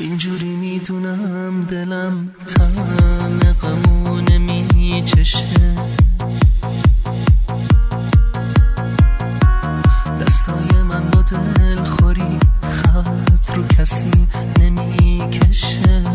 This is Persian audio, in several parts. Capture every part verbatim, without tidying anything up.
اینجوری میدونم دلم طعم غمو نمیچشه، دستای من با دلخوری خط رو کسی نمیکشه.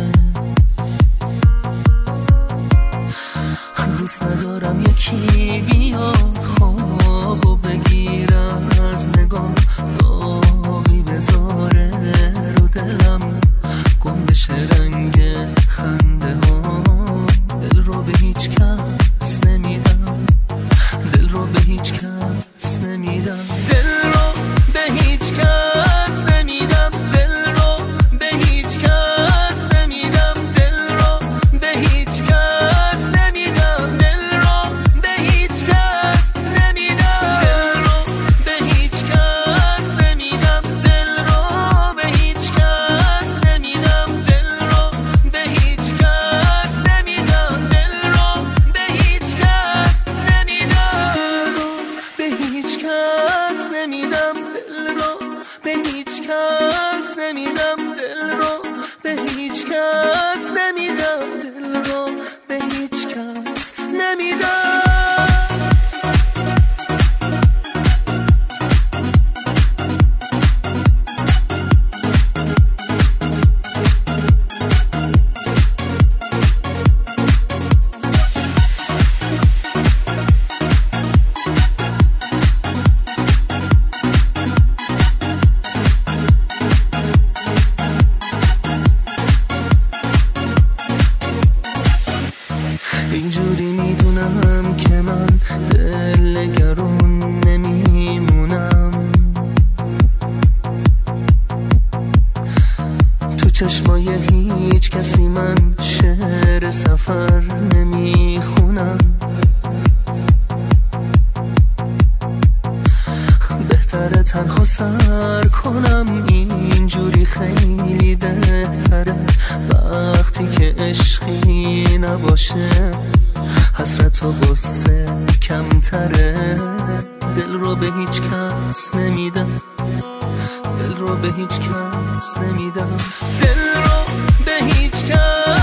دوست ندارم یکی بیاد خوابو بگیرم از نگاه، داغی بذاره رو دلم، گم بشه رنگ خنده ها. دل رو به هیچ کس نمیدم، دل رو به هیچ کس نمیدم، دل رو به هیچ کس نمیدم، دل رو به هیچ کس نمیدم، دل رو به هیچ کس نمیدم، دل رو به هیچ کس نمیدم، دل رو به هیچ کس نمیدم، دل رو به هیچ کس نمیدم، دل رو به هیچ کس نمیدم، دل رو به هیچ کس نمیدم، به هیچ کس نمیدم، دل رو به هیچ کس نمیدم، دل رو به هیچ کس نمیدم، دل رو به هیچ کس نمیدم. اینجوری میدونم که من دلگرون نمیمونم، تو چشمای هیچ کسی من شعر سفر نمیخونم. بهتره تنها سر کنم، اینجوری خیلی بهتره، وقتی که عشقی نباشه حسرت و غصه کمتره. دل رو به هیچ کس نمیدم، دل رو به هیچ کس نمیدم، دل رو به هیچ کس